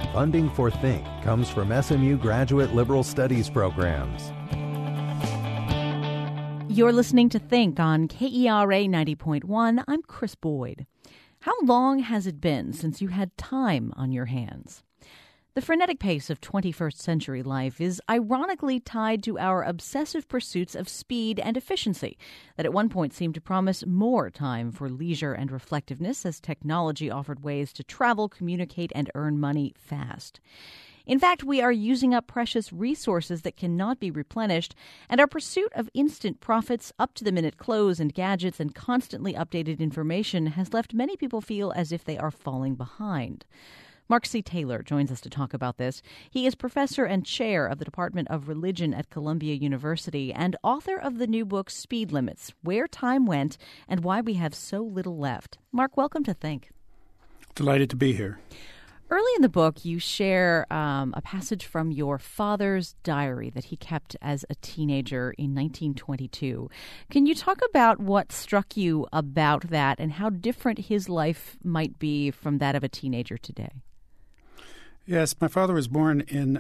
Funding for Think comes from SMU Graduate Liberal Studies programs. You're listening to Think on KERA 90.1. I'm Chris Boyd. How long has it been since you had time on your hands? The frenetic pace of 21st century life is ironically tied to our obsessive pursuits of speed and efficiency that at one point seemed to promise more time for leisure and reflectiveness as technology offered ways to travel, communicate, and earn money fast. In fact, we are using up precious resources that cannot be replenished, and our pursuit of instant profits, up-to-the-minute clothes and gadgets, and constantly updated information has left many people feel as if they are falling behind. Mark C. Taylor joins us to talk about this. He is professor and chair of the Department of Religion at Columbia University and author of the new book Speed Limits, Where Time Went and Why We Have So Little Left. Mark, welcome to Think. Delighted to be here. Early in the book, you share a passage from your father's diary that he kept as a teenager in 1922. Can you talk about what struck you about that and how different his life might be from that of a teenager today? Yes, my father was born in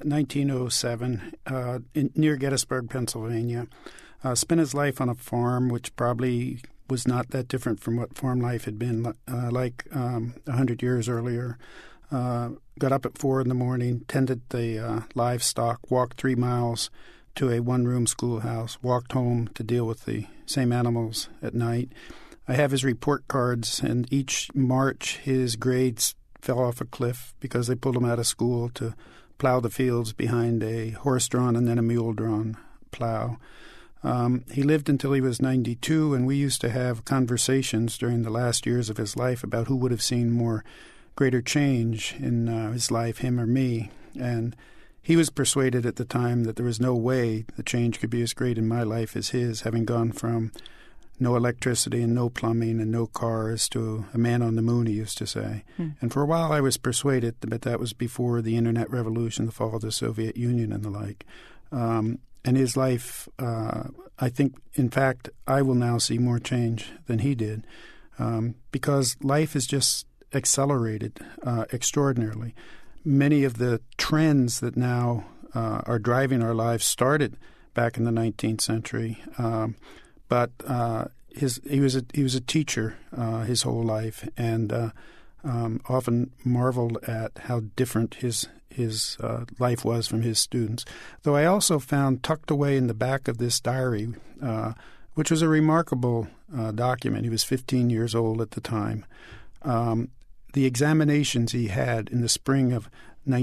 1907 near Gettysburg, Pennsylvania. Spent his life on a farm, which probably was not that different from what farm life had been like 100 years earlier. Got up at 4 in the morning, tended the livestock, walked 3 miles to a one-room schoolhouse, walked home to deal with the same animals at night. I have his report cards, and each March his grades fell off a cliff because they pulled him out of school to plow the fields behind a horse-drawn and then a mule-drawn plow. He lived until he was 92, and we used to have conversations during the last years of his life about who would have seen greater change in his life, him or me. And he was persuaded at the time that there was no way the change could be as great in my life as his, having gone from no electricity and no plumbing and no cars to a man on the moon, he used to say. And for a while I was persuaded, but that was before the Internet revolution, the fall of the Soviet Union and the like. And his life, I think, in fact, I will now see more change than he did because life is just accelerated extraordinarily. Many of the trends that now are driving our lives started back in the 19th century, but he was a teacher his whole life, and often marveled at how different his life was from his students. Though I also found tucked away in the back of this diary, which was a remarkable document. He was 15 years old at the time. The examinations he had in the spring of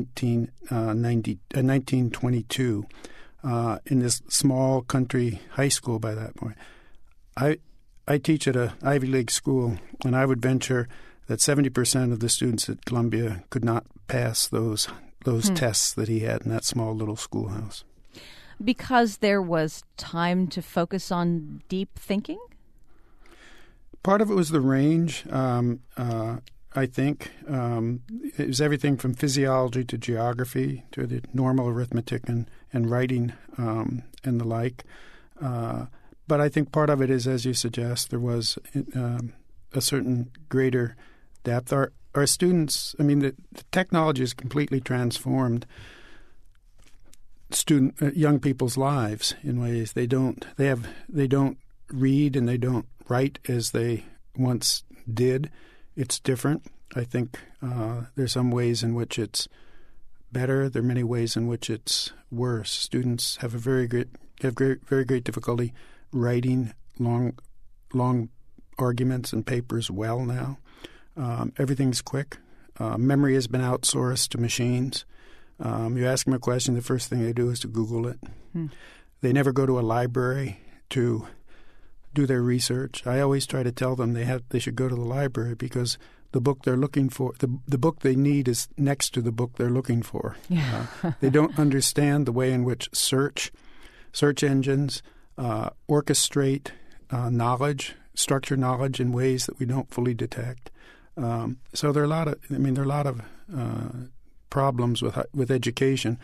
1922 in this small country high school by that point. I teach at a Ivy League school, and I would venture that 70% of the students at Columbia could not pass those tests that he had in that small little schoolhouse. Because there was time to focus on deep thinking? Part of it was the range. I think it was everything from physiology to geography to the normal arithmetic and writing and the like. But I think part of it is, as you suggest, there was a certain greater depth. Our students, I mean, the technology has completely transformed young people's lives in ways they don't read and they don't write as they once did. It's different. I think there's some ways in which it's better. There are many ways in which it's worse. Students have very great difficulty writing long arguments and papers well now. Everything's quick. Memory has been outsourced to machines. You ask them a question, the first thing they do is to Google it. They never go to a library to do their research. I always try to tell them they should go to the library because the book they're looking for, the book they need is next to the book they're looking for. They don't understand the way in which search engines orchestrate knowledge, structure knowledge in ways that we don't fully detect. So there are a lot of problems with education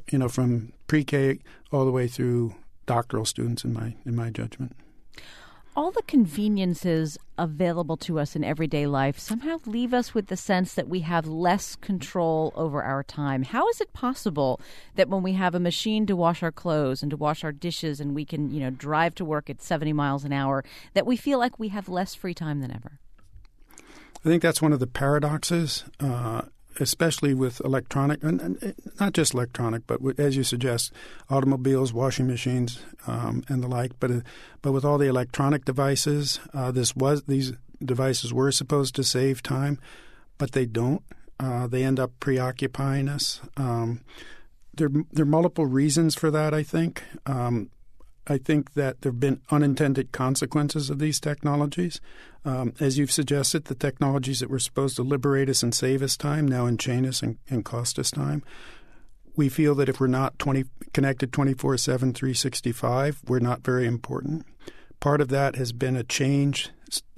from pre-K all the way through doctoral students in my judgment. all the conveniences available to us in everyday life somehow leave us with the sense that we have less control over our time. How is it possible that when we have a machine to wash our clothes and to wash our dishes and we can, drive to work at 70 miles an hour, that we feel like we have less free time than ever? I think that's one of the paradoxes, especially with electronic, and not just electronic, but as you suggest, automobiles, washing machines, and the like. But with all the electronic devices, these devices were supposed to save time, but they don't. They end up preoccupying us. There are multiple reasons for that, I think. I think that there have been unintended consequences of these technologies. As you've suggested, the technologies that were supposed to liberate us and save us time now enchain us and cost us time. We feel that if we're not connected 24/7, 365, we're not very important. Part of that has been a change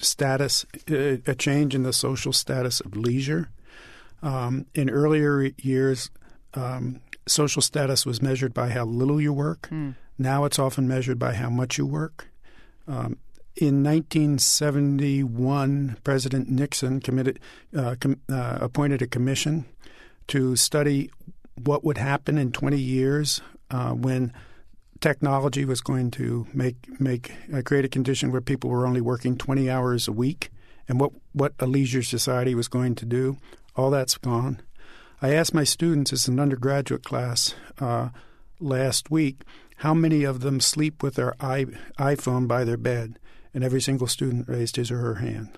in the social status of leisure. In earlier years, social status was measured by how little you work. Now it's often measured by how much you work. In 1971, President Nixon appointed a commission to study what would happen in 20 years when technology was going to create a condition where people were only working 20 hours a week, and what a leisure society was going to do. All that's gone. I asked my students, as an undergraduate class last week, how many of them sleep with their iPhone by their bed, and every single student raised his or her hand.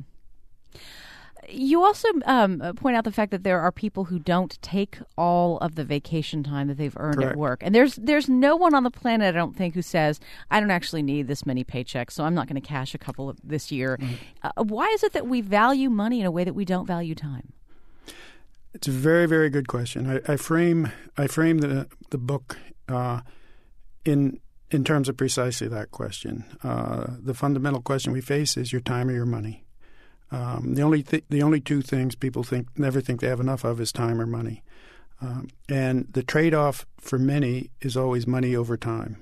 You also point out the fact that there are people who don't take all of the vacation time that they've earned at work. And there's no one on the planet, I don't think, who says, I don't actually need this many paychecks, so I'm not going to cash a couple this year. Why is it that we value money in a way that we don't value time? It's a very, very good question. I frame the book in terms of precisely that question. The fundamental question we face is your time or your money. The only two things people never think they have enough of is time or money. And the trade-off for many is always money over time.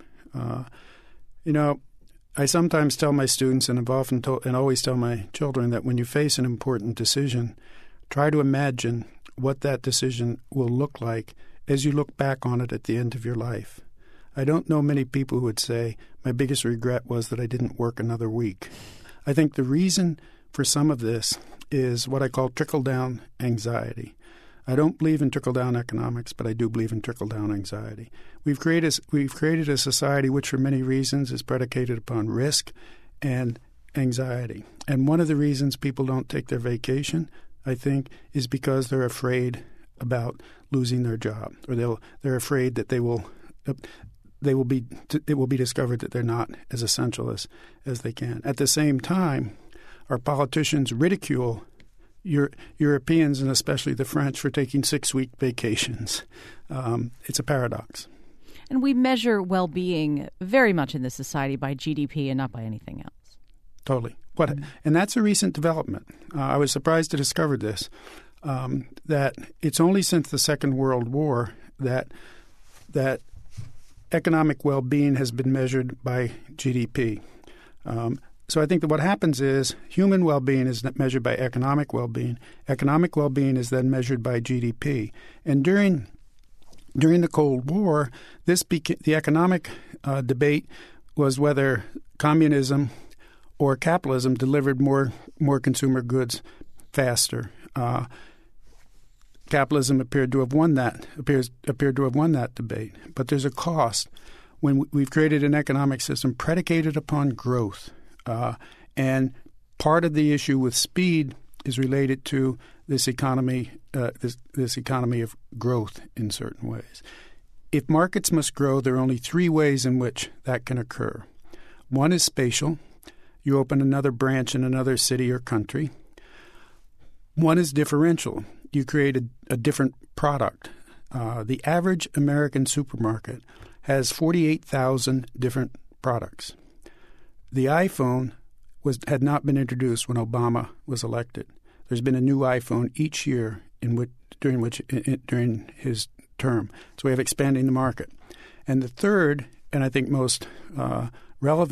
I sometimes tell my students, and I've often always tell my children, that when you face an important decision, try to imagine what that decision will look like as you look back on it at the end of your life. I don't know many people who would say, my biggest regret was that I didn't work another week. I think the reason for some of this is what I call trickle-down anxiety. I don't believe in trickle-down economics, but I do believe in trickle-down anxiety. We've created a society which, for many reasons, is predicated upon risk and anxiety. And one of the reasons people don't take their vacation, I think, is because they're afraid about losing their job, or they're afraid that it will be discovered that they're not as essential as they can. At the same time, our politicians ridicule Europeans, and especially the French, for taking 6-week vacations. It's a paradox. And we measure well-being very much in this society by GDP and not by anything else. Totally. And that's a recent development. I was surprised to discover this, that it's only since the Second World War that economic well-being has been measured by GDP. So I think that what happens is human well-being is measured by economic well-being. Economic well-being is then measured by GDP. And during the Cold War, the economic debate was whether communism or capitalism delivered more consumer goods faster. Capitalism appeared to have won that debate. But there's a cost when we've created an economic system predicated upon growth. And part of the issue with speed is related to this economy, this economy of growth in certain ways. If markets must grow, there are only 3 ways in which that can occur. One is spatial. You open another branch in another city or country. One is differential. You create a different product. The average American supermarket has 48,000 different products. The iPhone had not been introduced when Obama was elected. There's been a new iPhone each year during his term. It's a way of expanding the market. And the third, and I think most relevant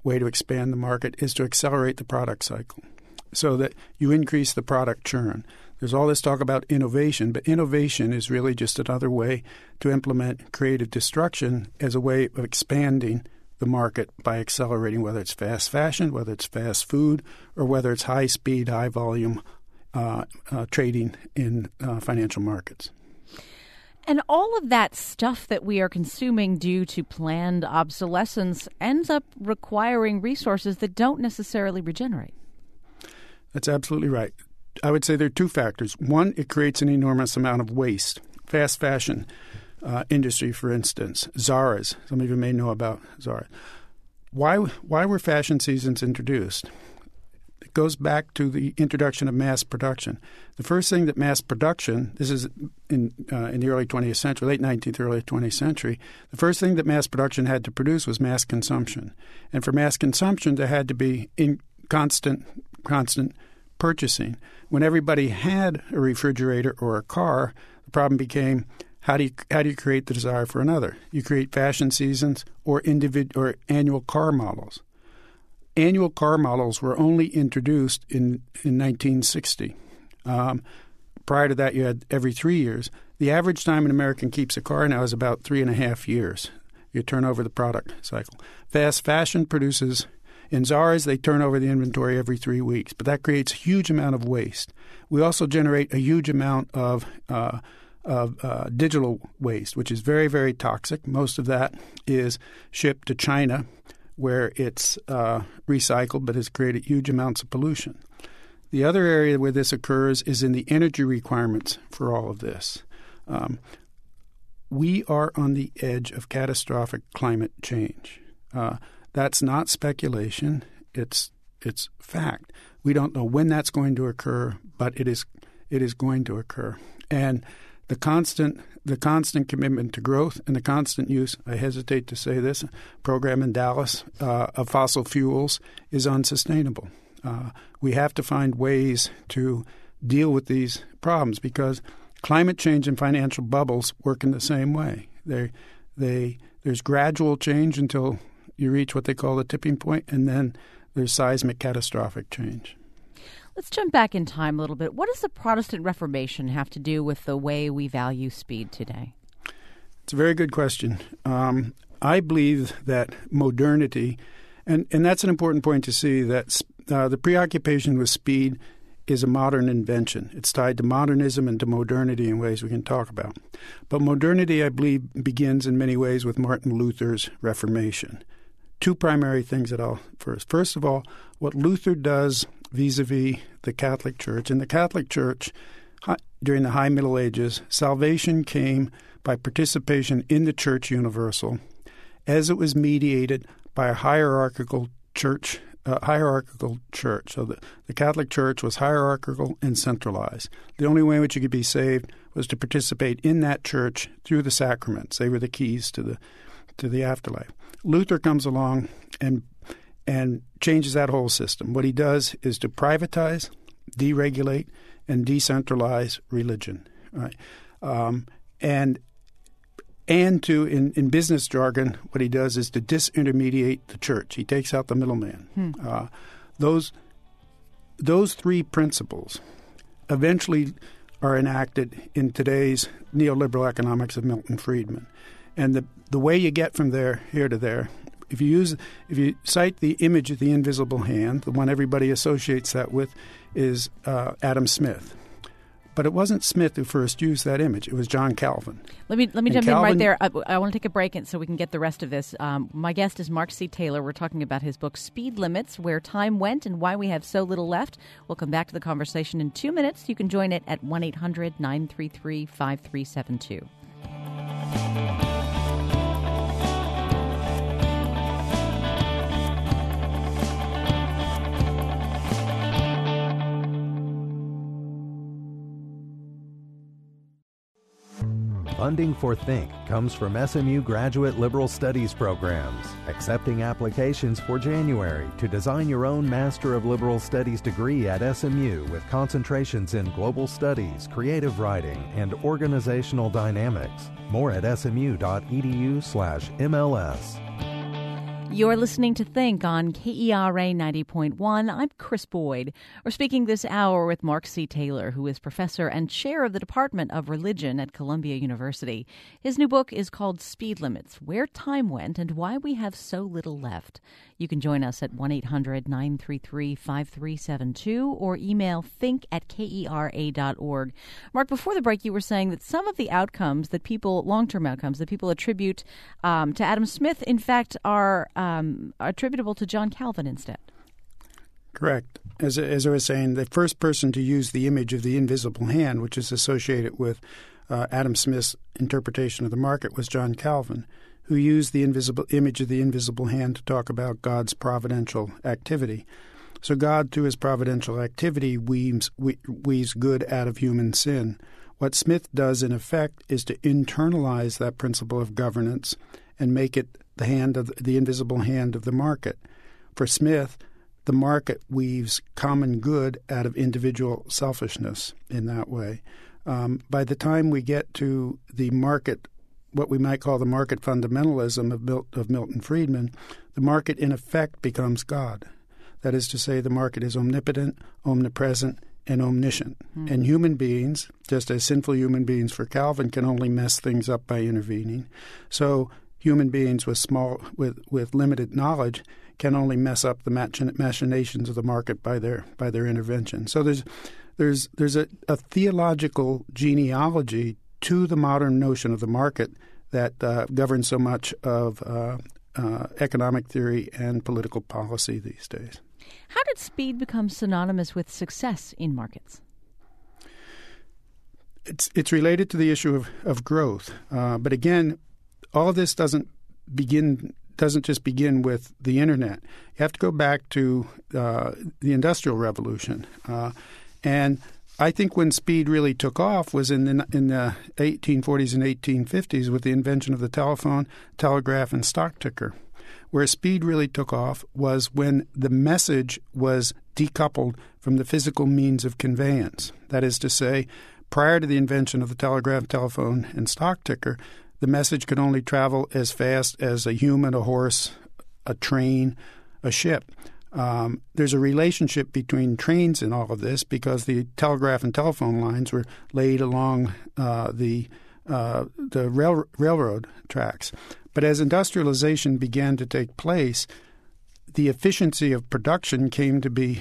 way to expand the market is to accelerate the product cycle so that you increase the product churn. There's all this talk about innovation, but innovation is really just another way to implement creative destruction as a way of expanding the market by accelerating, whether it's fast fashion, whether it's fast food, or whether it's high-speed, high-volume trading in financial markets. And all of that stuff that we are consuming due to planned obsolescence ends up requiring resources that don't necessarily regenerate. That's absolutely right. I would say there are two factors. One, it creates an enormous amount of waste. Fast fashion industry, for instance, Zara's. Some of you may know about Zara. Why were fashion seasons introduced? It goes back to the introduction of mass production. The first thing that mass production, this is in the early 20th century, late 19th, early 20th century, the first thing that mass production had to produce was mass consumption. And for mass consumption, there had to be constant purchasing. When everybody had a refrigerator or a car, the problem became how do you create the desire for another? You create fashion seasons or annual car models. Annual car models were only introduced in 1960. Prior to that, you had every 3 years. The average time an American keeps a car now is about 3.5 years. You turn over the product cycle. Fast fashion produces. In Zara's, they turn over the inventory every 3 weeks, but that creates a huge amount of waste. We also generate a huge amount of digital waste, which is very, very toxic. Most of that is shipped to China, where it's recycled but has created huge amounts of pollution. The other area where this occurs is in the energy requirements for all of this. We are on the edge of catastrophic climate change. That's not speculation. It's fact. We don't know when that's going to occur, but it is going to occur. And the constant commitment to growth and the constant use, I hesitate to say this, program in Dallas of fossil fuels is unsustainable. We have to find ways to deal with these problems because climate change and financial bubbles work in the same way. There's gradual change until you reach what they call the tipping point, and then there's seismic catastrophic change. Let's jump back in time a little bit. What does the Protestant Reformation have to do with the way we value speed today? It's a very good question. I believe that modernity, and that's an important point to see, that the preoccupation with speed is a modern invention. It's tied to modernism and to modernity in ways we can talk about. But modernity, I believe, begins in many ways with Martin Luther's Reformation. Two primary things that I'll first. First of all, what Luther does vis-a-vis the Catholic Church. In the Catholic Church, during the High Middle Ages, salvation came by participation in the Church Universal as it was mediated by a hierarchical church. So the Catholic Church was hierarchical and centralized. The only way in which you could be saved was to participate in that church through the sacraments. They were the keys to the afterlife. Luther comes along and changes that whole system. What he does is to privatize, deregulate, and decentralize religion. Right? And to, in business jargon, what he does is to disintermediate the church. He takes out the middleman. Those three principles eventually are enacted in today's neoliberal economics of Milton Friedman. And the way you get from here to there, if you cite the image of the invisible hand, the one everybody associates that with is Adam Smith. But it wasn't Smith who first used that image. It was John Calvin. Let me jump in right there. I want to take a break so we can get the rest of this. My guest is Mark C. Taylor. We're talking about his book, Speed Limits, Where Time Went and Why We Have So Little Left. We'll come back to the conversation in 2 minutes. You can join it at 1-800-933-5372. Funding for Think comes from SMU Graduate Liberal Studies programs, accepting applications for January to design your own Master of Liberal Studies degree at SMU with concentrations in global studies, creative writing, and organizational dynamics. More at smu.edu/MLS. You're listening to Think on KERA 90.1. I'm Chris Boyd. We're speaking this hour with Mark C. Taylor, who is professor and chair of the Department of Religion at Columbia University. His new book is called Speed Limits, Where Time Went and Why We Have So Little Left. You can join us at 1-800-933-5372 or email think@kera.org. Mark, before the break, you were saying that some of the outcomes that people, long-term outcomes that people attribute to Adam Smith, in fact, are attributable to John Calvin instead. Correct. As I was saying, the first person to use the image of the invisible hand, which is associated with Adam Smith's interpretation of the market, was John Calvin, who used the image of the invisible hand to talk about God's providential activity. So God, through his providential activity, weaves good out of human sin. What Smith does, in effect, is to internalize that principle of governance and make it the invisible hand of the market. For Smith, the market weaves common good out of individual selfishness in that way. By the time we get to the market, what we might call the market fundamentalism of Milton Friedman, the market in effect becomes God. That is to say, the market is omnipotent, omnipresent, and omniscient. And human beings, just as sinful human beings for Calvin, can only mess things up by intervening. So human beings with limited knowledge can only mess up the machinations of the market by their intervention. So there's a theological genealogy to the modern notion of the market that governs so much of economic theory and political policy these days. How did speed become synonymous with success in markets? It's related to the issue of growth, but again, all of this doesn't just begin with the internet. You have to go back to the Industrial Revolution, and I think when speed really took off was in the 1840s and 1850s with the invention of the telephone, telegraph, and stock ticker. Where speed really took off was when the message was decoupled from the physical means of conveyance. That is to say, prior to the invention of the telegraph, telephone, and stock ticker, the message could only travel as fast as a human, a horse, a train, a ship. There's a relationship between trains in all of this because the telegraph and telephone lines were laid along the railroad tracks. But as industrialization began to take place, the efficiency of production came to be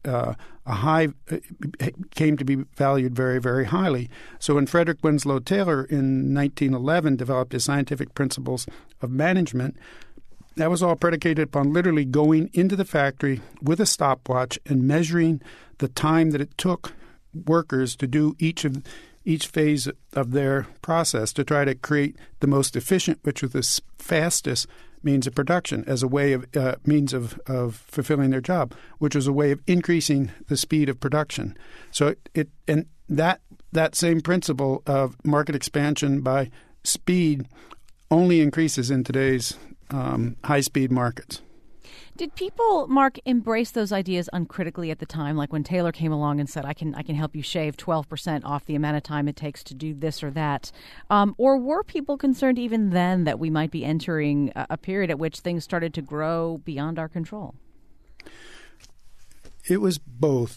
valued very, very highly. So when Frederick Winslow Taylor in 1911 developed his scientific principles of management, that was all predicated upon literally going into the factory with a stopwatch and measuring the time that it took workers to do each phase of their process to try to create the most efficient, which was the fastest means of production as a way of means of fulfilling their job, which was a way of increasing the speed of production. So that same principle of market expansion by speed only increases in today's high-speed markets. Did people, Mark, embrace those ideas uncritically at the time, like when Taylor came along and said, I can help you shave 12% off the amount of time it takes to do this or that? Or were people concerned even then that we might be entering a period at which things started to grow beyond our control? It was both.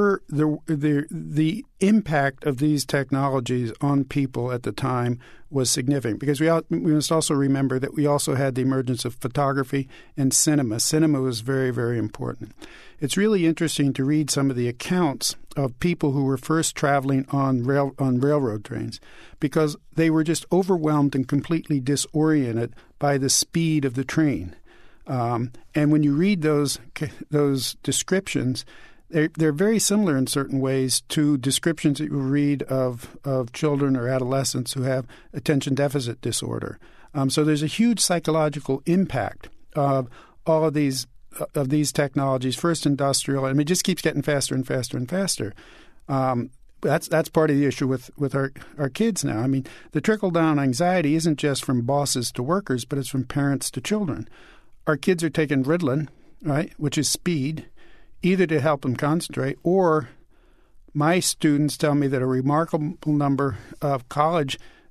The impact of these technologies on people at the time was significant because we must also remember that we also had the emergence of photography and cinema. Cinema was very, very important. It's really interesting to read some of the accounts of people who were first traveling on railroad trains because they were just overwhelmed and completely disoriented by the speed of the train. And when you read those descriptions, they're very similar in certain ways to descriptions that you read of children or adolescents who have attention deficit disorder. So there's a huge psychological impact of all of these technologies. First industrial, it just keeps getting faster and faster and faster. That's part of the issue with our kids now. I mean, the trickle-down anxiety isn't just from bosses to workers, but it's from parents to children. Our kids are taking Ritalin, right, which is speed, either to help them concentrate, or my students tell me that a remarkable number of college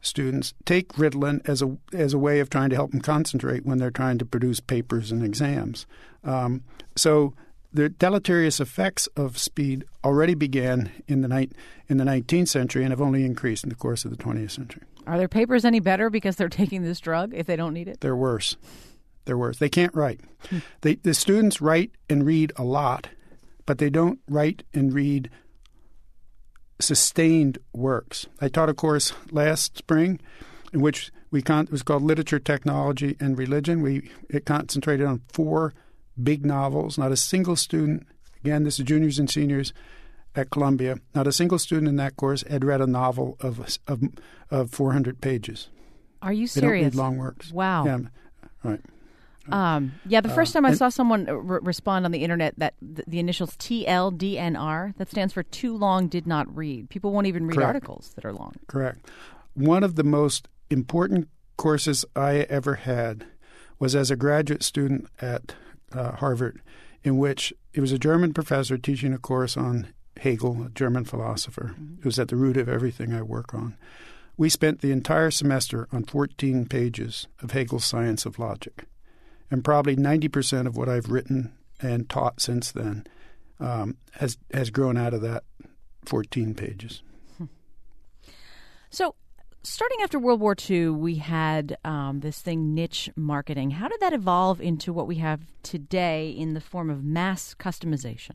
students take Ritalin as a way of trying to help them concentrate when they're trying to produce papers and exams. So the deleterious effects of speed already began in the 19th century and have only increased in the course of the 20th century. Are their papers any better because they're taking this drug if they don't need it? They're worse. They can't write. The students write and read a lot, but they don't write and read sustained works. I taught a course last spring in which it was called Literature, Technology, and Religion. It concentrated on 4 big novels. Not a single student, again, this is juniors and seniors at Columbia, not a single student in that course had read a novel of 400 pages. Are you serious? They don't read long works. Wow. Yeah, right. The first time I saw someone respond on the internet that the initials TLDNR, that stands for too long did not read. People won't even read articles that are long. Correct. One of the most important courses I ever had was as a graduate student at Harvard, in which it was a German professor teaching a course on Hegel, a German philosopher, who was at the root of everything I work on. We spent the entire semester on 14 pages of Hegel's Science of Logic. And probably 90% of what I've written and taught since then has grown out of that 14 pages. So starting after World War II, we had this thing, niche marketing. How did that evolve into what we have today in the form of mass customization?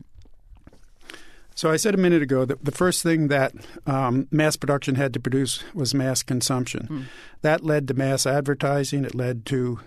So I said a minute ago that the first thing that mass production had to produce was mass consumption. That led to mass advertising. It led to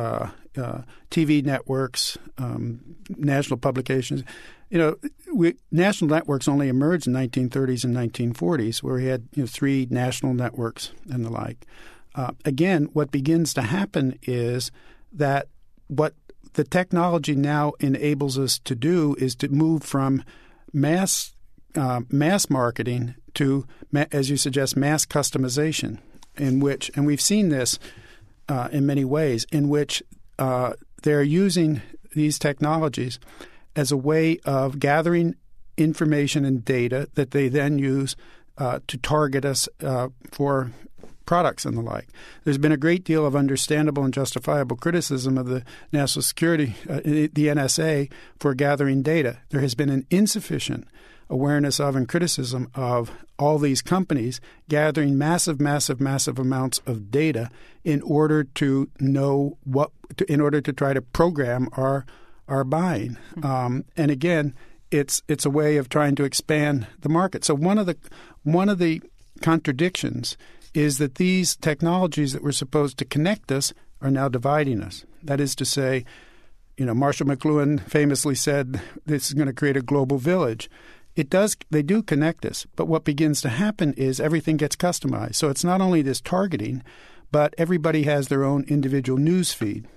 TV networks, national publications. National networks only emerged in 1930s and 1940s, where we had 3 national networks and the like. Again, what begins to happen is that what the technology now enables us to do is to move from mass marketing to, as you suggest, mass customization, in which, and we've seen this in many ways, in which they're using these technologies as a way of gathering information and data that they then use to target us for products and the like. There's been a great deal of understandable and justifiable criticism of the National Security, the NSA, for gathering data. There has been an insufficient awareness of and criticism of all these companies gathering massive amounts of data in order to know in order to try to program our buying. And again, it's a way of trying to expand the market. So one of the contradictions is that these technologies that were supposed to connect us are now dividing us. That is to say, Marshall McLuhan famously said this is going to create a global village. They do connect us, but what begins to happen is everything gets customized. So it's not only this targeting, but everybody has their own individual news feed.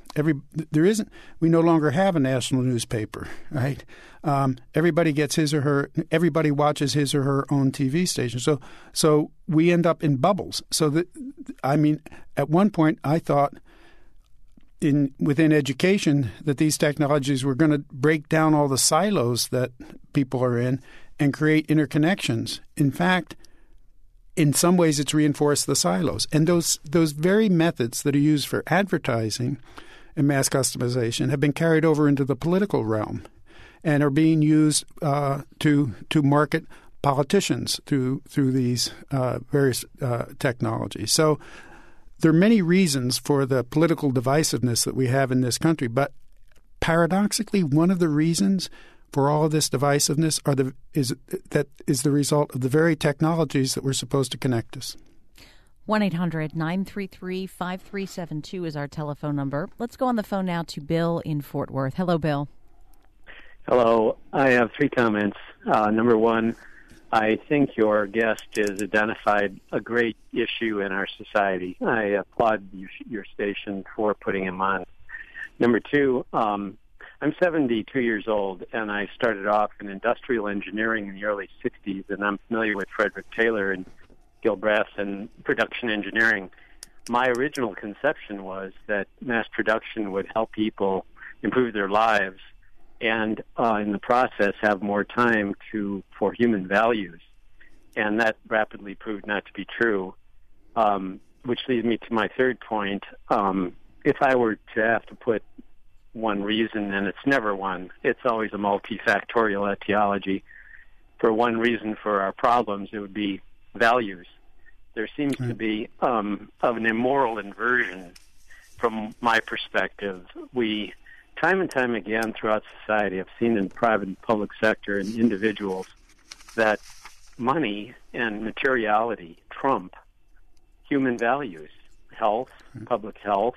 We no longer have a national newspaper, right? Everybody gets everybody watches his or her own TV station. So we end up in bubbles. So at one point I thought within education that these technologies were going to break down all the silos that people are in and create interconnections. In fact, in some ways it's reinforced the silos. And those very methods that are used for advertising and mass customization have been carried over into the political realm and are being used to market politicians through these various technologies. So there are many reasons for the political divisiveness that we have in this country, but paradoxically, one of the reasons for all of this divisiveness is the result of the very technologies that were supposed to connect us. 1-800-933-5372 is our telephone number. Let's go on the phone now to Bill in Fort Worth. Hello, Bill. Hello. I have 3 comments. Number 1, I think your guest has identified a great issue in our society. I applaud your station for putting him on. Number 2, I'm 72 years old, and I started off in industrial engineering in the early 60s, and I'm familiar with Frederick Taylor and Gil Brass and production engineering. My original conception was that mass production would help people improve their lives and in the process have more time for human values. And that rapidly proved not to be true. which leads me to my third point. If I were to have to put one reason, and it's never one, it's always a multifactorial etiology. For one reason for our problems, it would be values. There seems to be of an immoral inversion from my perspective. We, time and time again throughout society, have seen in the private and public sector and individuals that money and materiality trump human values, health, public health.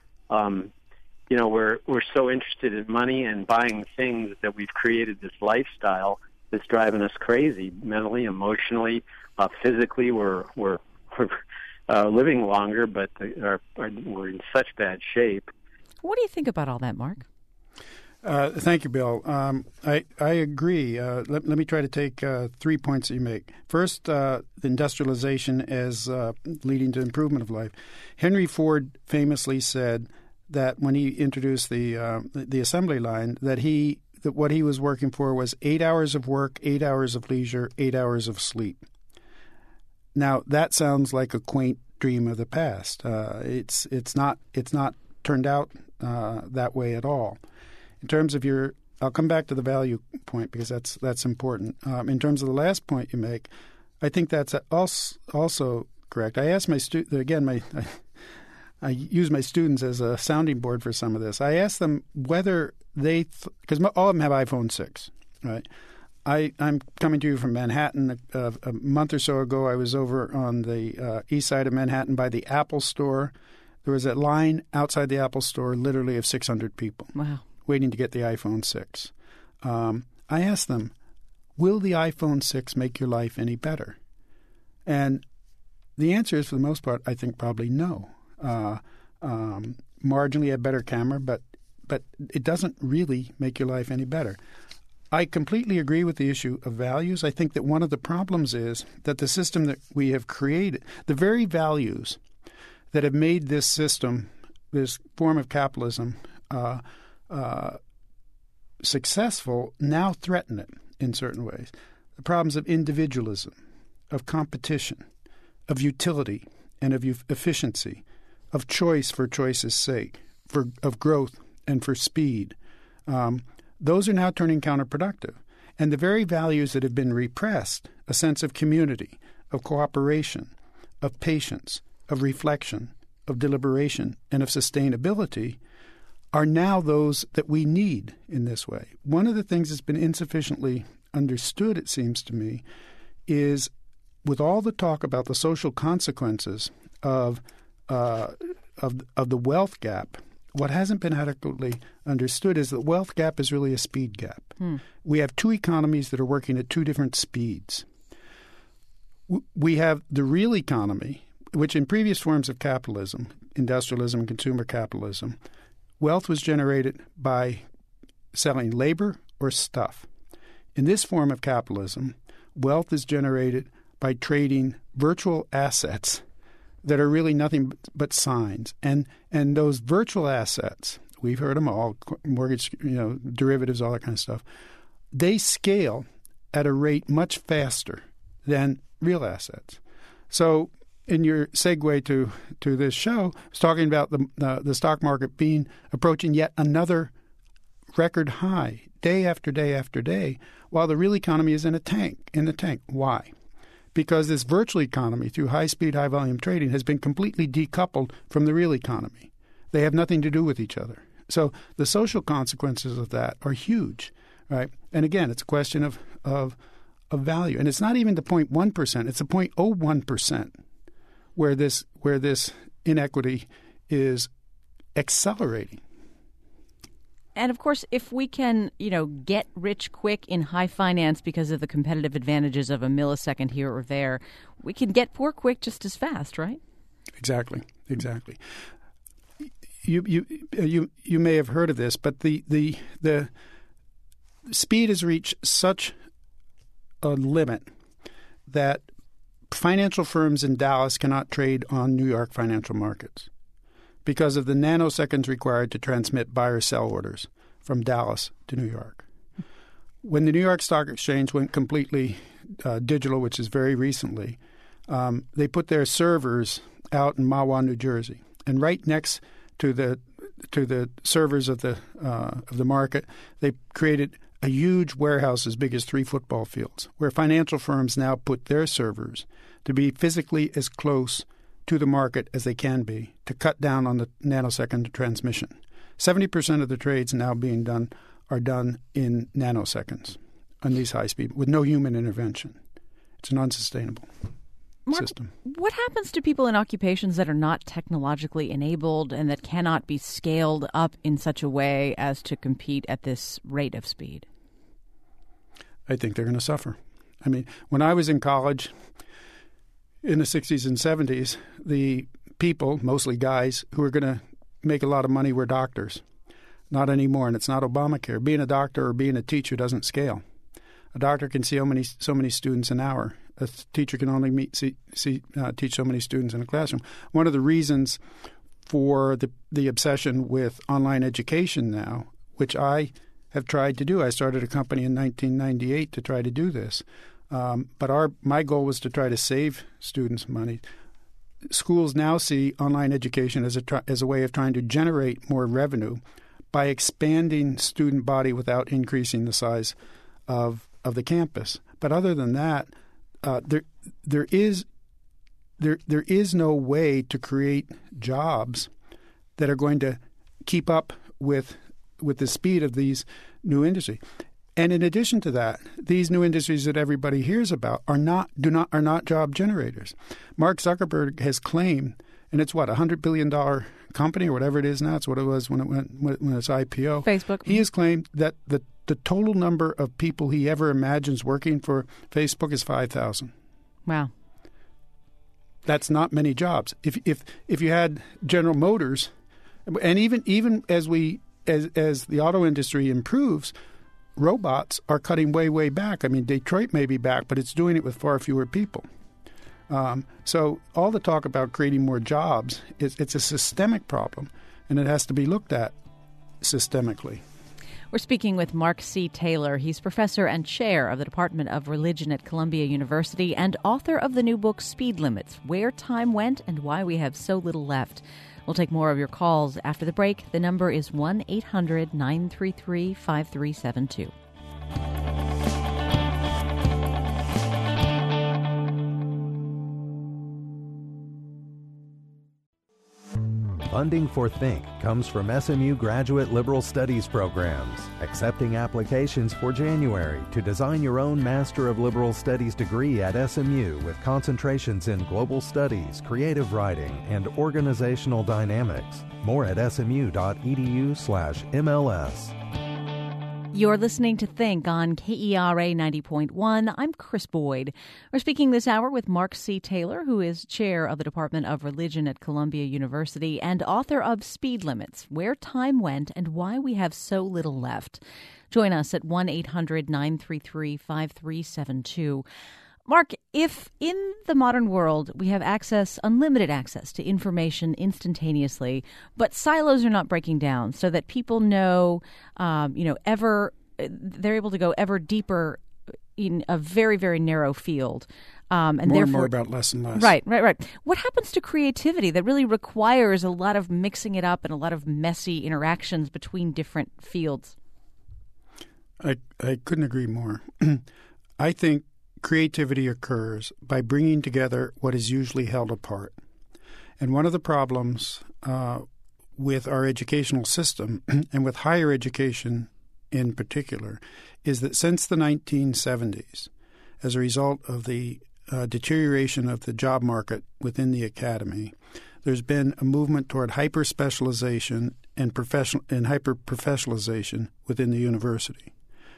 We're so interested in money and buying things that we've created this lifestyle that's driving us crazy, mentally, emotionally, physically. We're living longer, but we're in such bad shape. What do you think about all that, Mark? Thank you, Bill. I agree. Let me try to take 3 points that you make. First, industrialization as leading to improvement of life. Henry Ford famously said that when he introduced the assembly line, that what he was working for was 8 hours of work, 8 hours of leisure, 8 hours of sleep. Now that sounds like a quaint dream of the past. It's not turned out that way at all. In terms of I'll come back to the value point because that's important. In terms of the last point you make, I think that's also correct. I asked my students again. I use my students as a sounding board for some of this. I asked them whether because all of them have iPhone 6, right? I'm coming to you from Manhattan. A month or so ago, I was over on the east side of Manhattan by the Apple Store. There was a line outside the Apple Store literally of 600 people. Wow. Waiting to get the iPhone 6. I asked them, will the iPhone 6 make your life any better? And the answer is, for the most part, I think probably no. Marginally a better camera, but it doesn't really make your life any better. I completely agree with the issue of values. I think that one of the problems is that the system that we have created, the very values that have made this system, this form of capitalism, successful, now threaten it in certain ways. The problems of individualism, of competition, of utility, and of efficiency, of choice for choice's sake, of growth and for speed. Those are now turning counterproductive. And the very values that have been repressed, a sense of community, of cooperation, of patience, of reflection, of deliberation, and of sustainability, are now those that we need in this way. One of the things that's been insufficiently understood, it seems to me, is with all the talk about the social consequences of the wealth gap, what hasn't been adequately understood is that the wealth gap is really a speed gap. We have two economies that are working at two different speeds. We have the real economy, which in previous forms of capitalism, industrialism, consumer capitalism, wealth was generated by selling labor or stuff. In this form of capitalism, wealth is generated by trading virtual assets that are really nothing but signs. And those virtual assets, we've heard them all, mortgage, derivatives, all that kind of stuff, they scale at a rate much faster than real assets. So in your segue to this show, I was talking about the stock market approaching yet another record high day after day after day, while the real economy is in the tank. Why? Because this virtual economy, through high-speed, high-volume trading, has been completely decoupled from the real economy. They have nothing to do with each other. So the social consequences of that are huge, right? And again, it's a question of value. And it's not even the 0.1%, it's the 0.01% where this inequity is accelerating. And of course, if we can, get rich quick in high finance because of the competitive advantages of a millisecond here or there, we can get poor quick just as fast, right? Exactly. You may have heard of this, but the speed has reached such a limit that financial firms in Dallas cannot trade on New York financial markets because of the nanoseconds required to transmit buy or sell orders from Dallas to New York. When the New York Stock Exchange went completely digital, which is very recently, they put their servers out in Mahwah, New Jersey, and right next to the servers of the market, they created a huge warehouse as big as 3 football fields, where financial firms now put their servers to be physically as close to the market as they can be to cut down on the nanosecond transmission. 70% of the trades now being done are done in nanoseconds on these high speed with no human intervention. It's an unsustainable system. What happens to people in occupations that are not technologically enabled and that cannot be scaled up in such a way as to compete at this rate of speed? I think they're going to suffer. I mean, when I was in college in the 60s and 70s, the people, mostly guys, who were going to make a lot of money were doctors. Not anymore, and it's not Obamacare. Being a doctor or being a teacher doesn't scale. A doctor can see so many students an hour. A teacher can only teach so many students in a classroom. One of the reasons for the obsession with online education now, which I have tried to do, I started a company in 1998 to try to do this. But my goal was to try to save students money. Schools now see online education as a way of trying to generate more revenue by expanding student body without increasing the size of the campus. But other than that, there is no way to create jobs that are going to keep up with the speed of these new industries. And in addition to that, these new industries that everybody hears about are not job generators. Mark Zuckerberg has claimed, and it's $100 billion company or whatever it is now. It's what it was when it's IPO. Facebook. He has claimed that the total number of people he ever imagines working for Facebook is 5,000. Wow. That's not many jobs. If you had General Motors, and even as the auto industry improves, robots are cutting way back. I mean, Detroit may be back, but it's doing it with far fewer people. So all the talk about creating more jobs, it's a systemic problem, and it has to be looked at systemically. We're speaking with Mark C. Taylor. He's professor and chair of the Department of Religion at Columbia University and author of the new book, Speed Limits, Where Time Went and Why We Have So Little Left. We'll take more of your calls after the break. The number is 1-800-933-5372. Funding for Think comes from SMU Graduate Liberal Studies programs, accepting applications for January to design your own Master of Liberal Studies degree at SMU with concentrations in global studies, creative writing, and organizational dynamics. More at smu.edu/MLS. You're listening to Think on KERA 90.1. I'm Chris Boyd. We're speaking this hour with Mark C. Taylor, who is chair of the Department of Religion at Columbia University and author of Speed Limits, Where Time Went and Why We Have So Little Left. Join us at 1-800-933-5372. Mark, if in the modern world we have unlimited access to information instantaneously, but silos are not breaking down so that people know, they're able to go ever deeper in a very, very narrow field. And more and more about less and less. Right. What happens to creativity that really requires a lot of mixing it up and a lot of messy interactions between different fields? I couldn't agree more. I think creativity occurs by bringing together what is usually held apart. And one of the problems with our educational system, and with higher education in particular, is that since the 1970s, as a result of the deterioration of the job market within the academy, there's been a movement toward hyper-specialization and hyper-professionalization within the university.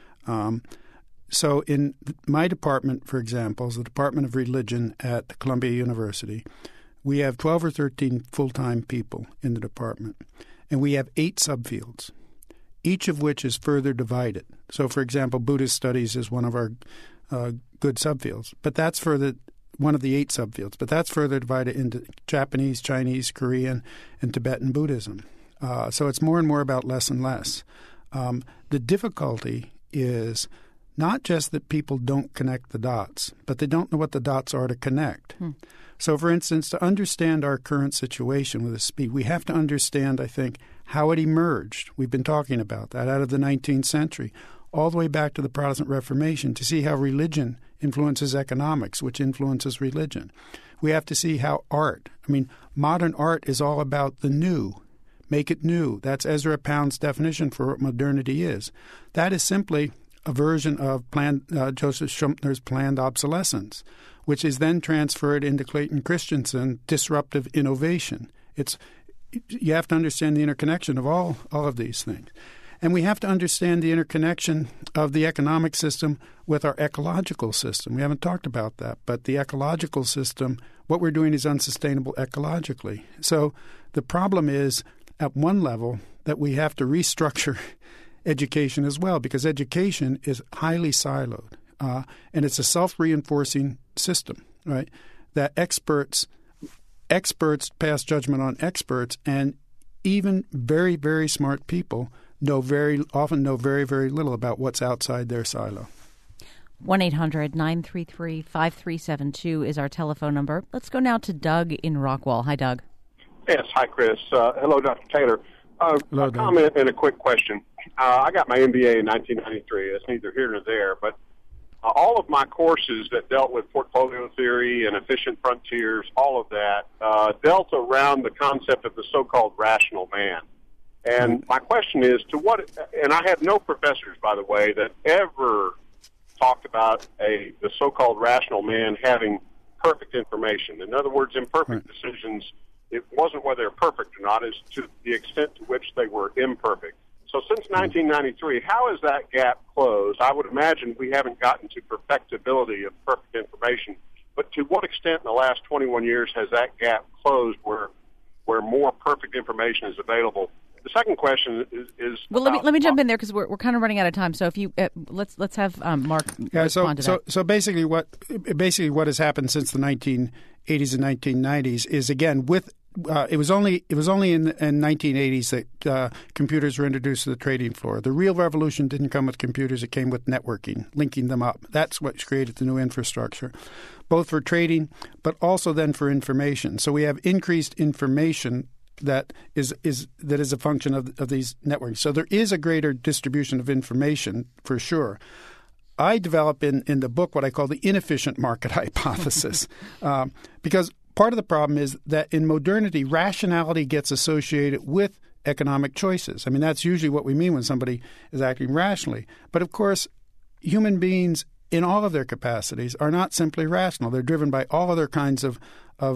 So in my department, for example, is the Department of Religion at Columbia University. We have 12 or 13 full-time people in the department, and we have 8 subfields, each of which is further divided. So, for example, Buddhist studies is one of our good subfields, but that's one of the 8 subfields, but that's further divided into Japanese, Chinese, Korean, and Tibetan Buddhism. So it's more and more about less and less. The difficulty is not just that people don't connect the dots, but they don't know what the dots are to connect. So, for instance, to understand our current situation with the speed, we have to understand, I think, how it emerged. We've been talking about that out of the 19th century, all the way back to the Protestant Reformation, to see how religion influences economics, which influences religion. We have to see how art, modern art is all about the new. Make it new. That's Ezra Pound's definition for what modernity is. That is simply a version of Joseph Schumpeter's planned obsolescence, which is then transferred into Clayton Christensen, disruptive innovation. You have to understand the interconnection of all of these things. And we have to understand the interconnection of the economic system with our ecological system. We haven't talked about that, but the ecological system, what we're doing is unsustainable ecologically. So the problem is, at one level, that we have to restructure education as well, because education is highly siloed, and it's a self-reinforcing system, right? That experts pass judgment on experts, and even very, very smart people often know very, very little about what's outside their silo. 1-800-933-5372 is our telephone number. Let's go now to Doug in Rockwall. Hi, Doug. Yes, hi, Chris. Hello, Dr. Taylor. Hello, a comment and a quick question. I got my MBA in 1993. That's neither here nor there, but all of my courses that dealt with portfolio theory and efficient frontiers, all of that, dealt around the concept of the so-called rational man. And my question is, and I have no professors, by the way, that ever talked about the so-called rational man having perfect information. In other words, imperfect decisions. It wasn't whether they're perfect or not, it's to the extent to which they were imperfect. So since 1993, how is that gap closed? I would imagine we haven't gotten to perfectibility of perfect information, but to what extent in the last 21 years has that gap closed where more perfect information is available? The second question is well. Let me jump in there because we're kind of running out of time. So if you let's have Mark respond to that. So basically what has happened since the 1980s and 1990s is, again, it was only in the 1980s that computers were introduced to the trading floor. The real revolution didn't come with computers; it came with networking, linking them up. That's what created the new infrastructure, both for trading, but also then for information. So we have increased information that is a function of these networks. So there is a greater distribution of information for sure. I develop in the book what I call the inefficient market hypothesis, because part of the problem is that in modernity, rationality gets associated with economic choices. That's usually what we mean when somebody is acting rationally. But of course, human beings in all of their capacities are not simply rational. They're driven by all other kinds of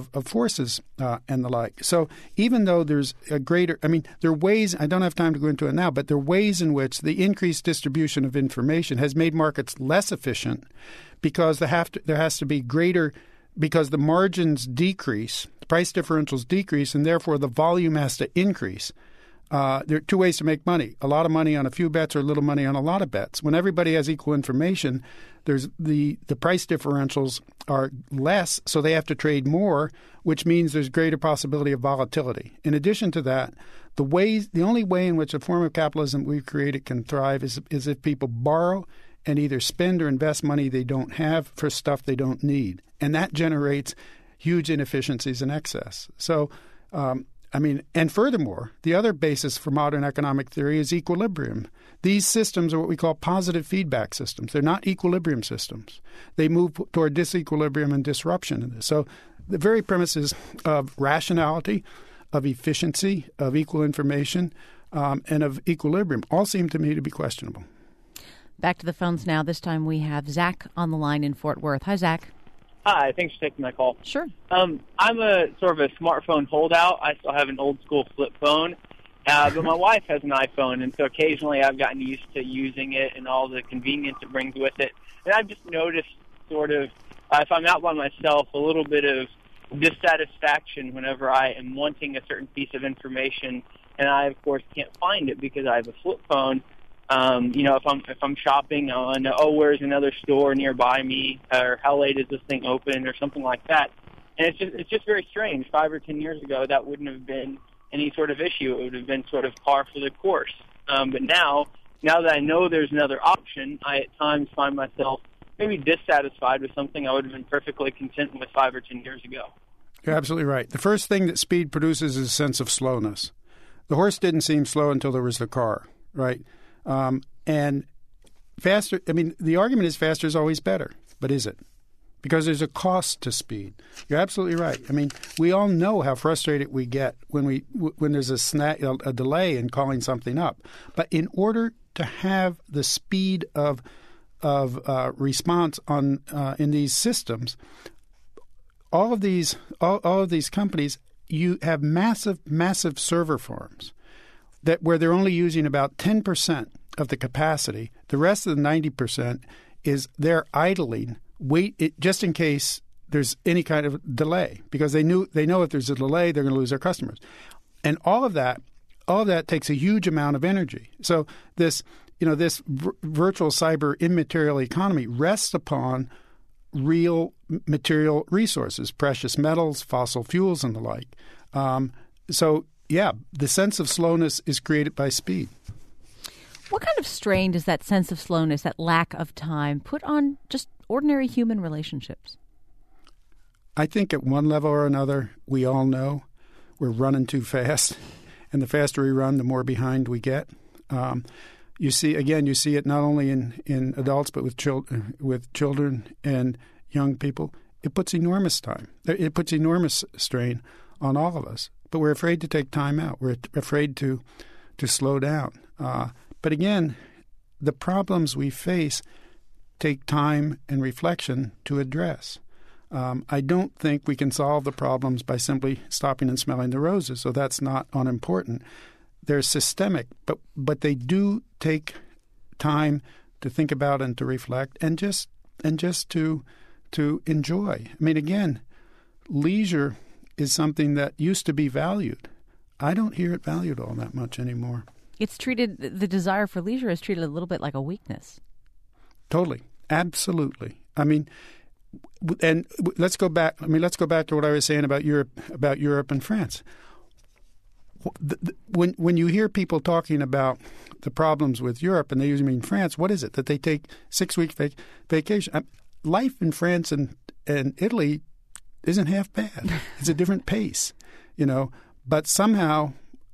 forces and the like. So even though there's a greater, there are ways, I don't have time to go into it now, but there are ways in which the increased distribution of information has made markets less efficient because there has to be greater, because the margins decrease, the price differentials decrease, and therefore the volume has to increase. There are two ways to make money: a lot of money on a few bets or little money on a lot of bets. When everybody has equal information, there's the price differentials are less, so they have to trade more, which means there's greater possibility of volatility. In addition to that, the only way in which a form of capitalism we've created can thrive is if people borrow and either spend or invest money they don't have for stuff they don't need. And that generates huge inefficiencies and excess. So and furthermore, the other basis for modern economic theory is equilibrium. These systems are what we call positive feedback systems. They're not equilibrium systems. They move toward disequilibrium and disruption in this. So the very premises of rationality, of efficiency, of equal information, and of equilibrium all seem to me to be questionable. Back to the phones now. This time we have Zach on the line in Fort Worth. Hi, Zach. Hi, thanks for taking my call. Sure. I'm a sort of a smartphone holdout. I still have an old school flip phone, but my wife has an iPhone, and so occasionally I've gotten used to using it and all the convenience it brings with it. And I've just noticed sort of, if I'm out by myself, a little bit of dissatisfaction whenever I am wanting a certain piece of information, and I, of course, can't find it because I have a flip phone. If I'm shopping on, where's another store nearby me, or how late is this thing open, or something like that. And it's just very strange. 5 or 10 years ago, that wouldn't have been any sort of issue. It would have been sort of par for the course. But now, now that I know there's another option, I at times find myself maybe dissatisfied with something I would have been perfectly content with 5 or 10 years ago. You're absolutely right. The first thing that speed produces is a sense of slowness. The horse didn't seem slow until there was the car, right? And faster, I mean, the argument is faster is always better, but is it? Because there's a cost to speed. You're absolutely right. I mean, we all know how frustrated we get when there's a delay in calling something up. But in order to have the speed of response in these systems, all of these companies, you have massive server farms where they're only using about 10% of the capacity. The rest of the 90% is they're idling, just in case there's any kind of delay, because they know if there's a delay, they're going to lose their customers, and all of that takes a huge amount of energy. So this virtual cyber immaterial economy rests upon real material resources, precious metals, fossil fuels, and the like. So the sense of slowness is created by speed. What kind of strain does that sense of slowness, that lack of time, put on just ordinary human relationships? I think at one level or another, we all know we're running too fast, and the faster we run, the more behind we get. You see it not only in adults, but with children and young people. It puts enormous time. It puts enormous strain on all of us. But we're afraid to take time out. We're afraid to slow down. But again, the problems we face take time and reflection to address. I don't think we can solve the problems by simply stopping and smelling the roses, so that's not unimportant. They're systemic, but they do take time to think about and to reflect and just to enjoy. I mean, again, leisure is something that used to be valued. I don't hear it valued all that much anymore. The desire for leisure is treated a little bit like a weakness. Totally. Absolutely. I mean, and let's go back to what I was saying about Europe and France. When you hear people talking about the problems with Europe, and they usually mean France, what is it? That they take 6-week vacation? Life in France and Italy isn't half bad. It's a different pace, But somehow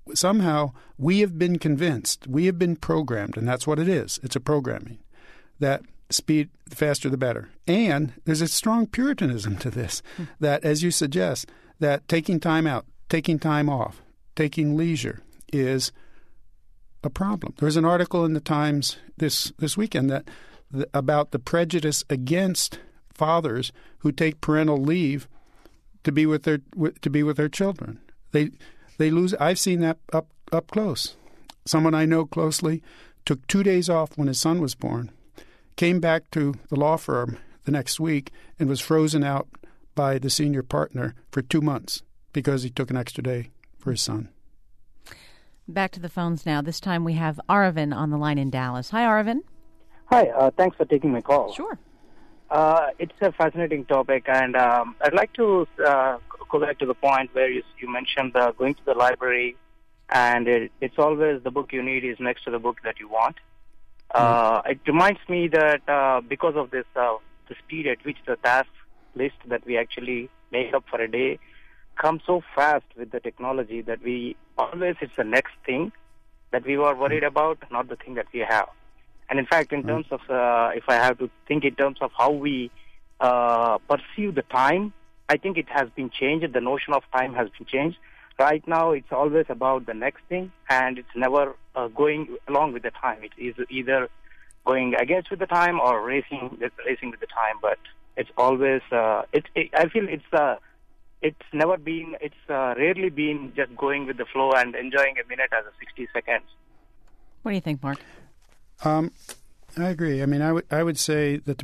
we have been convinced, we have been programmed, and that's what it is. It's a programming, that speed, the faster the better. And there's a strong Puritanism to this, that, as you suggest, that taking time out, taking time off, taking leisure is a problem. There was an article in the Times this weekend about the prejudice against fathers who take parental leave to be with their children. They lose. I've seen that up close. Someone I know closely took 2 days off when his son was born, came back to the law firm the next week, and was frozen out by the senior partner for 2 months because he took an extra day for his son. Back to the phones now. This time we have Aravind on the line in Dallas. Hi, Aravind. Hi. Thanks for taking my call. Sure. It's a fascinating topic, and I'd like to go back to the point where you mentioned going to the library, and it's always the book you need is next to the book that you want. It reminds me that because of this, the speed at which the task list that we actually make up for a day comes so fast with the technology that it's the next thing that we were worried about, not the thing that we have. And in fact, in terms of, if I have to think in terms of how we perceive the time, I think it has been changed. The notion of time has been changed. Right now, it's always about the next thing, and it's never going along with the time. It is either going against with the time or racing with the time. But it's always. I feel it's never been. It's rarely been just going with the flow and enjoying a minute as a 60 seconds. What do you think, Mark? I agree. I mean, I would say that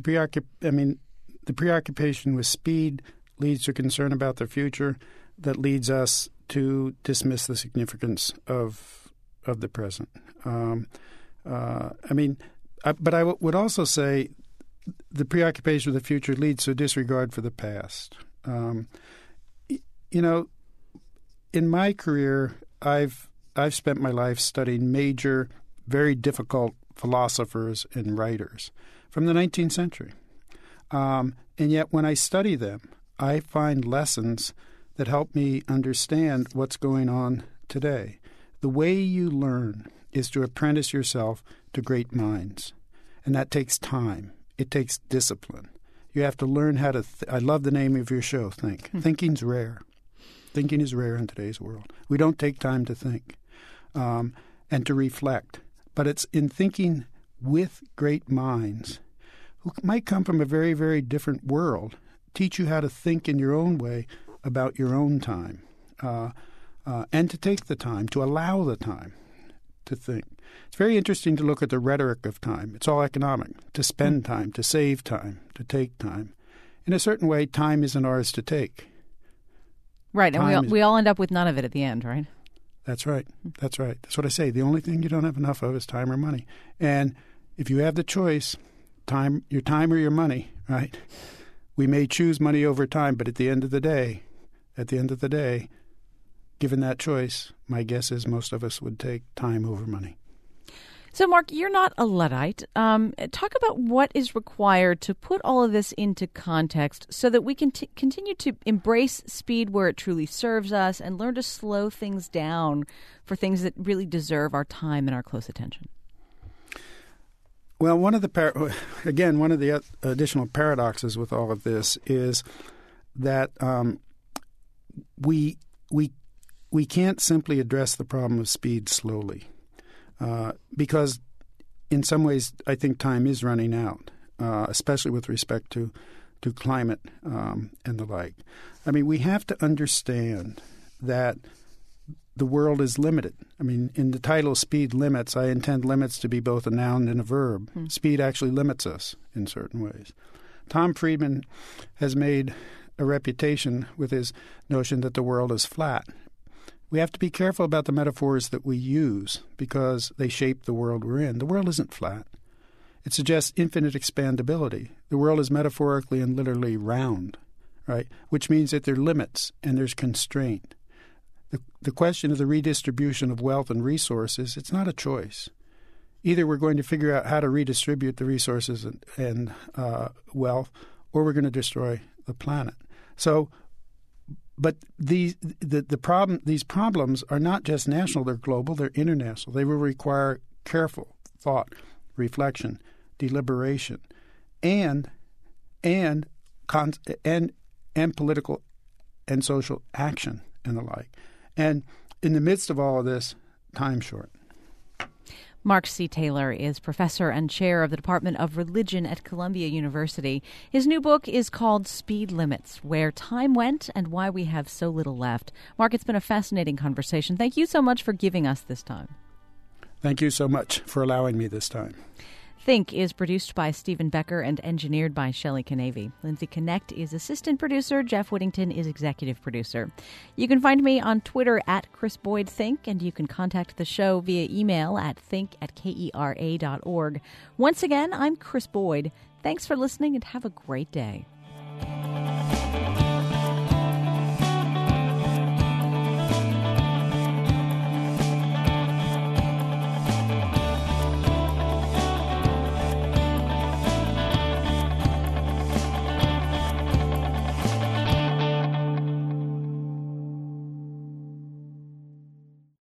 the preoccupation with speed leads to concern about the future that leads us to dismiss the significance of the present. But I would also say the preoccupation with the future leads to a disregard for the past. In my career, I've spent my life studying major, very difficult philosophers and writers from the 19th century. And yet when I study them, I find lessons that help me understand what's going on today. The way you learn is to apprentice yourself to great minds, and that takes time. It takes discipline. You have to learn how to I love the name of your show, Think. Thinking's rare. Thinking is rare in today's world. We don't take time to think and to reflect. But it's in thinking with great minds who might come from a very, very different world, teach you how to think in your own way about your own time, and to take the time, to allow the time to think. It's very interesting to look at the rhetoric of time. It's all economic, to spend time, to save time, to take time. In a certain way, time isn't ours to take. Right, and we all end up with none of it at the end, right? That's right. That's right. That's what I say. The only thing you don't have enough of is time or money. And if you have the choice, your time or your money, right? We may choose money over time, but at the end of the day, given that choice, my guess is most of us would take time over money. So, Mark, you're not a Luddite. Talk about what is required to put all of this into context so that we can continue to embrace speed where it truly serves us and learn to slow things down for things that really deserve our time and our close attention. Well, one of the additional paradoxes with all of this is that we can't simply address the problem of speed slowly. Because in some ways, I think time is running out, especially with respect to climate and the like. I mean, we have to understand that the world is limited. I mean, in the title Speed Limits, I intend limits to be both a noun and a verb. Speed actually limits us in certain ways. Tom Friedman has made a reputation with his notion that the world is flat. We have to be careful about the metaphors that we use because they shape the world we're in. The world isn't flat. It suggests infinite expandability. The world is metaphorically and literally round, right? Which means that there are limits and there's constraint. The question of the redistribution of wealth and resources, it's not a choice. Either we're going to figure out how to redistribute the resources and wealth, or we're going to destroy the planet. But these problems are not just national; they're global. They're international. They will require careful thought, reflection, deliberation, and political and social action and the like. And in the midst of all of this, time's short. Mark C. Taylor is professor and chair of the Department of Religion at Columbia University. His new book is called Speed Limits, Where Time Went and Why We Have So Little Left. Mark, it's been a fascinating conversation. Thank you so much for giving us this time. Thank you so much for allowing me this time. Think is produced by Stephen Becker and engineered by Shelley Canavy. Lindsay Connect is assistant producer. Jeff Whittington is executive producer. You can find me on Twitter at Chris Boyd Think, and you can contact the show via email at think@kera.org. Once again, I'm Chris Boyd. Thanks for listening and have a great day.